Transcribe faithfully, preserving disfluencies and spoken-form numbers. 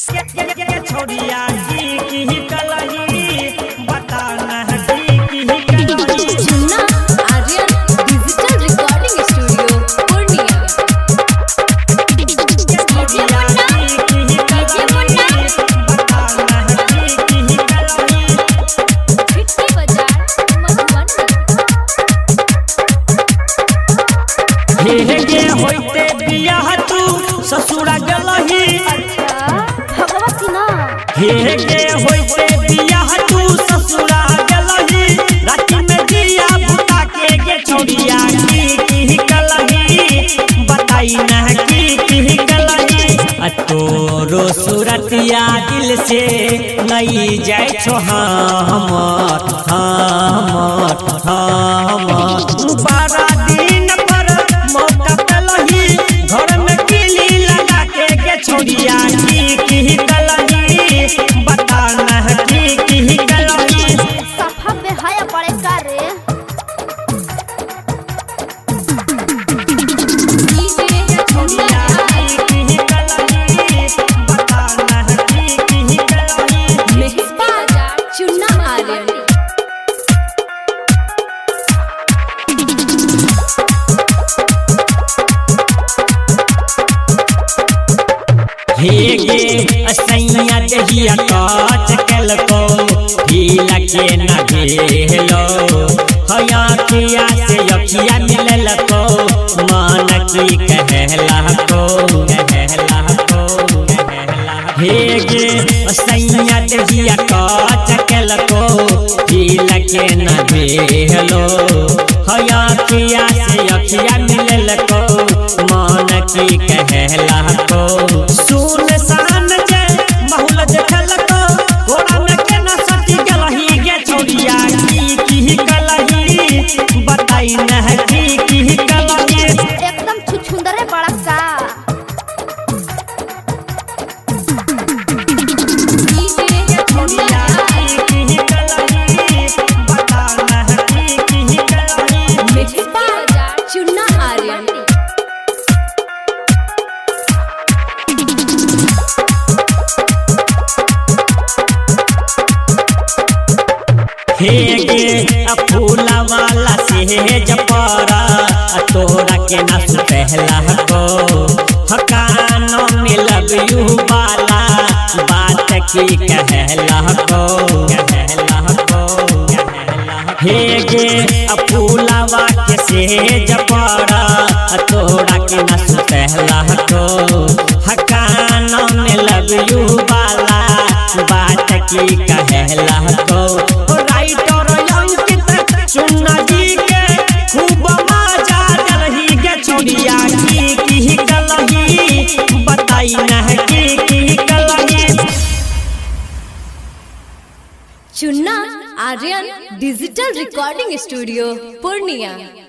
छोड़िया की की कलही बता न की की कलही Chunna Aryan digital recording studio Purnia. छोड़िया की की कलही बता न की की कलही फिफ्टी बाजार मधुबन हे हे गे होइते बियाह तू ससुरा गलही भगवती ना हे गे होइते बियाह तू ससुरा गलही रात में दिया बुता के गे छोड़िया की की कलही बताई न की की कलही आ तोरो सूरतिया दिल से नहीं जाय छो हमर हमर हमर बारह दिन पर मौका पेलही घर में किली लगा के गे छोड़िया की की कलही बता न की की कलही सफा बेहाया पड़े करे छोड़िया की की कलही बता न की की कलही चुन्ना आर्यन हे गे असैया दहिया काट कल को ढीला के न घेलो हया किया से अखिया मिलल को मान की कहला को कहला को कहला हे गे असैया दहिया काट कल को ढीला के न घेलो हया किया से अखिया मिलल को मान की कहला को सुन सान जे बहुल देखल को घोड़ा में के न सती गलही गे छोड़िया की की कलही बताई न की की कलही एकदम छुछुंदर है बड़ा सा छोड़िया की की कलही बता न की की कलही चुन्ना आर्यन हे गे फूला वाला से जपरा तोरा के नस पहला को हकानो में लव यू वाला बात की कहला को कहला को हे गे फूला वाके से जपरा तोरा के नस पहला को हकानो में लव यू वाला बात की कहला को चुन्ना जी के खूब मजा दलही गे छोड़िया की की कलही बताई न की की कलही Chunna Aryan digital recording studio Purnia.